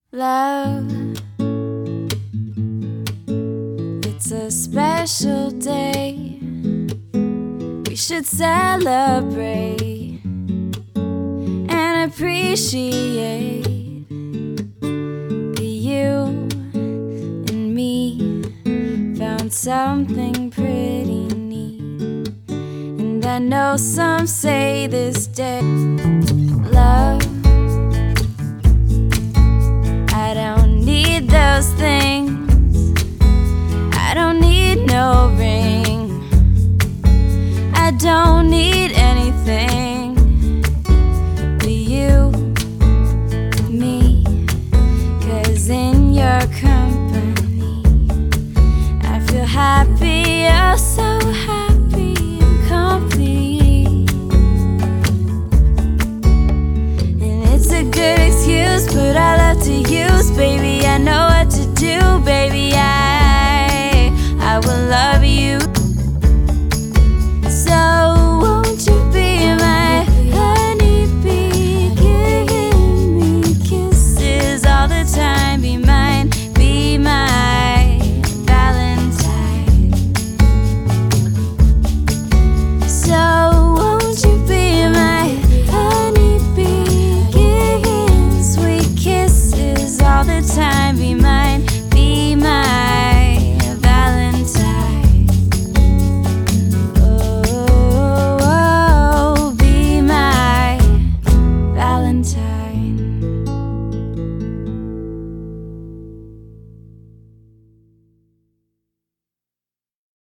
Love, it's a special day. We should celebrate and appreciate that you and me found something pretty neat. And I know some say this day, love, I don't need those things. I don't need no ring. I don't need anything but you, me. 'Cause in your company I feel happy, oh so happy.